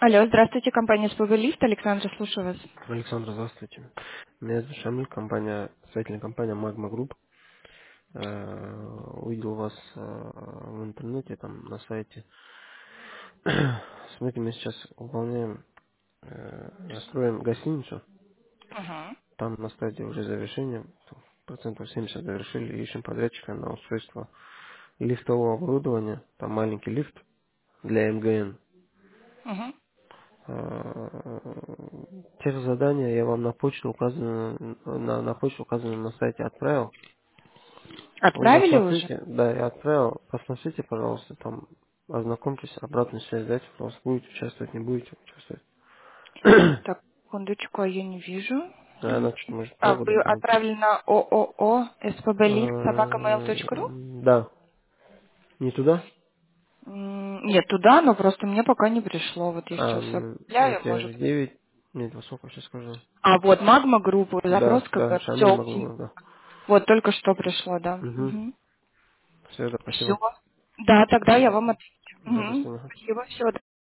Алло, здравствуйте, компания «Спобы Лифт». Александра, слушаю вас. Александр, здравствуйте. Меня зовут Шамиль, строительная компания Magma Group. Увидел вас в интернете, там на сайте. Смотрите, мы сейчас выполняем, строим гостиницу. Мгм. Там на стадии уже завершения, процентов 70 завершили, ищем подрядчика на устройство лифтового оборудования. Там маленький лифт для МГН. Мгм. Тех задания я вам на почту указано, на почту указано на сайте отправил. Вы Отправили уже? посмотрите, да, я отправил, посмотрите, пожалуйста, там, ознакомьтесь, обратную связь дайте, пожалуйста, будете участвовать, не будете участвовать. Так, секундочку, а я не вижу. Она что-то, может, А полгода вы будет. отправили на ООО СПБ собакамейл.ру? Да. Не туда? Нет, туда, но просто мне пока не пришло. Вот я сейчас У объявляю, тебя может. же 9. Нет, во сколько сейчас скажу? А вот магма группу, запрос, Да, да, как Шамиль все. могу, да. Вот только что пришло, да. Угу. Все, да, Все. спасибо. Да, тогда я Все. вам отвечу. Да, до свидания. Спасибо, всего